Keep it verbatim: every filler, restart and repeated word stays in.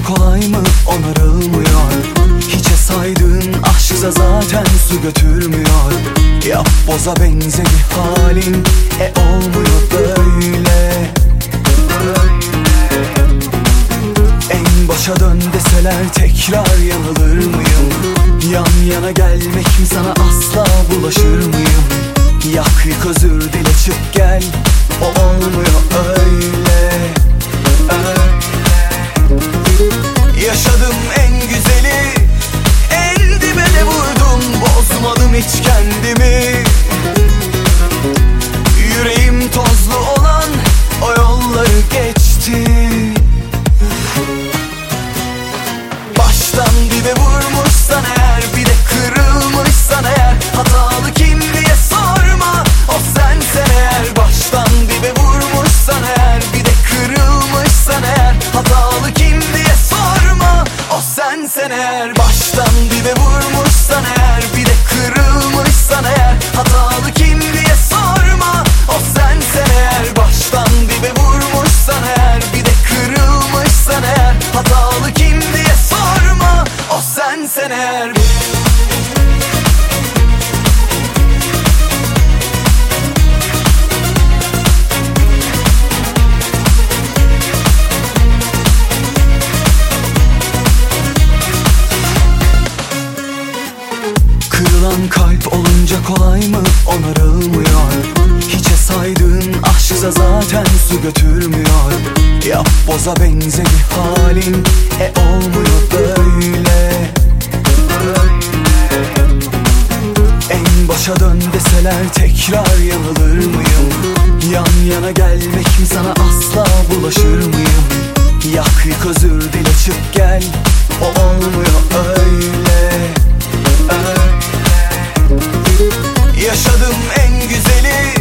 kolay mı onarılmıyor? Hiçe saydığın aşksa zaten su götürmüyor. Yap boza benze bir halin, e olmuyor böyle. En başa dön deseler tekrar yanılır mıyım? Yan yana gelmek mi sana asla bulaşır mıyım? Yak yık özür dile çık gel, o olmuyor öyle, öyle. Yaşadım en güzeli, en dibe de vurdum, bozmadım hiç kendimi. Yüreğim tozlu olan o yolları geçti. Baştan dibe vurmuşsan eğer, bir de kırılmışsan eğer, hatalı kim diye sorma, o sensen eğer. Baştan dibe vurmuşsan eğer, bir de kırılmışsan eğer, hatalı kim diye sorma, o sensen eğer. Baştan dibe vurmuşsan eğer, bir de kırılmışsan eğer, hatalı kim diye sorma, o sensen eğer. Baştan dibe vurmuşsan eğer, bir de kırılmışsan eğer, hatalı kim diye sorma, o sensen eğer. Kırılan kalp olunca kolay mı onarılmıyor? Hiçe saydığın aşksa zaten su götürmüyor. Yap boza benze bir halin, e olmuyor böyle. En başa dön deseler tekrar yanılır mıyım? Yan yana gelmek mi sana asla bulaşır mıyım? Yak yık özür dile çık gel, o olmuyor öyle, öyle. Yaşadım en güzeli,